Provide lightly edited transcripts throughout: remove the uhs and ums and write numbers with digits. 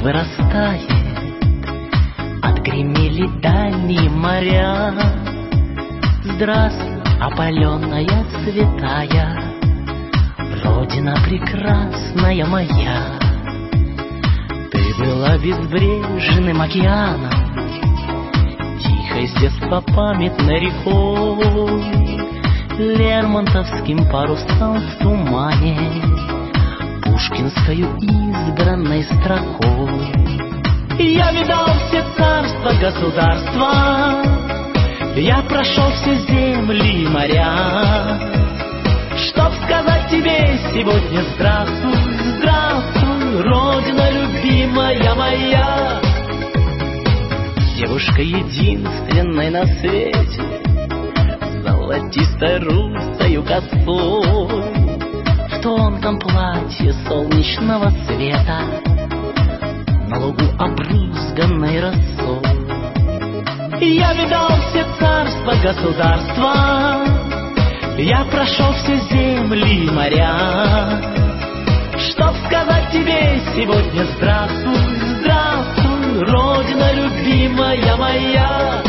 вырастает, отгремели дальние моря. Здравствуй, опаленная святая, Родина прекрасная моя. Ты была безбрежным океаном, тихой с детства памятной рекой, лермонтовским парусом в тумане, пушкинскою избранной строкой. Я видал все царства, государства, я прошел все земли и моря, чтоб сказать тебе сегодня здравствуй, здравствуй, Родина любимая моя. Девушка единственной на свете, золотистой русою косой, в тонком платье солнечного цвета, на лугу обрызганной росой. Я видал все царства, государства, я прошел все земли и моря, чтоб сказать тебе сегодня здравствуй, здравствуй, Родина любимая моя.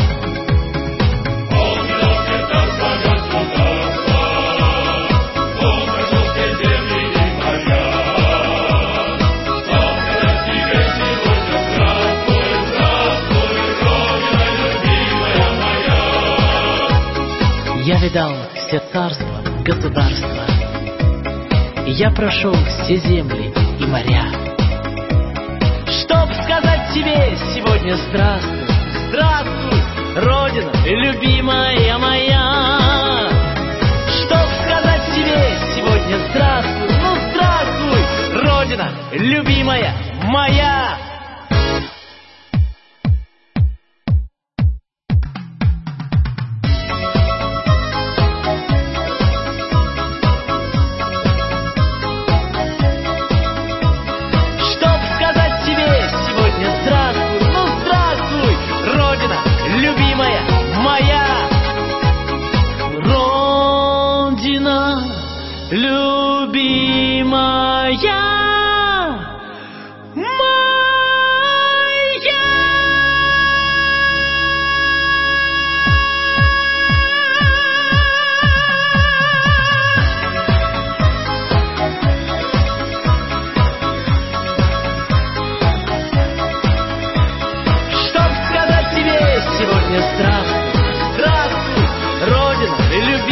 Я видал все царства, государства, и я прошел все земли и моря, чтоб сказать тебе сегодня здравствуй, здравствуй, Родина любимая моя. Чтоб сказать тебе сегодня здравствуй, ну здравствуй, Родина любимая моя.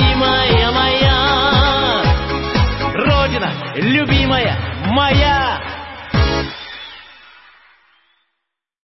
Любимая моя.